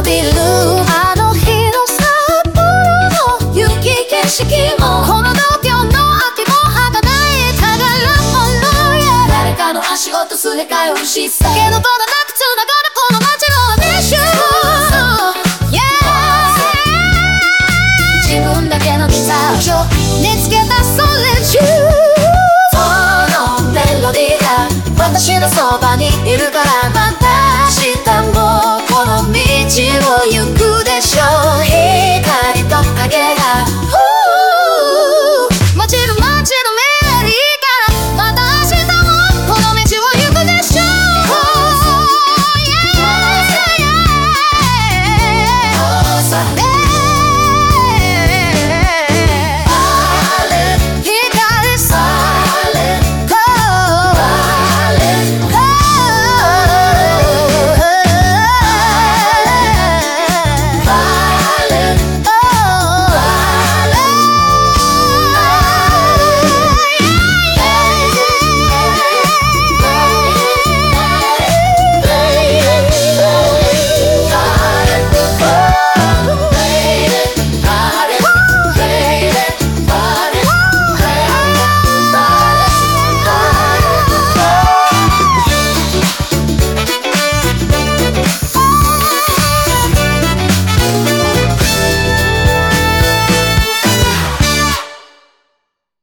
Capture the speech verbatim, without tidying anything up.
伸びるあの日の札幌の雪景色もこの東京の秋も儚い宝物、yeah、誰かの足音すれ替えるし酒の棒がなくつながるこの街の熱唱、自分だけの自殺を見つけたソレジュそのメロディーが私のそばにいるからまた明日もこの道を行く